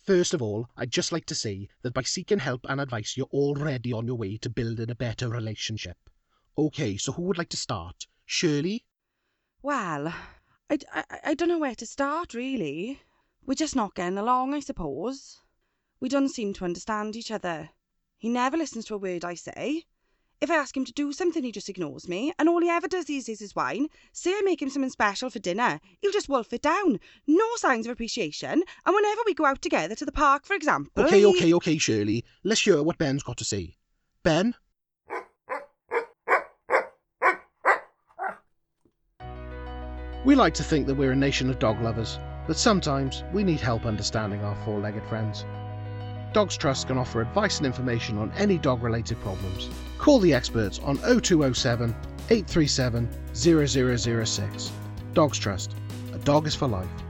First of all, I'd just like to say that by seeking help and advice, you're already on your way to building a better relationship. Okay, so who would like to start? Shirley? Well, I don't know where to start, really. We're just not getting along, I suppose. We don't seem to understand each other. He never listens to a word I say. If I ask him to do something, he just ignores me, and all he ever does is his wine. Say I make him something special for dinner, he'll just wolf it down. No signs of appreciation, and whenever we go out together to the park, for example... Okay, Shirley. Let's hear what Ben's got to say. Ben? We like to think that we're a nation of dog lovers, but sometimes we need help understanding our four-legged friends. Dogs Trust can offer advice and information on any dog-related problems. Call the experts on 0207 837 0006. Dogs Trust. A dog is for life.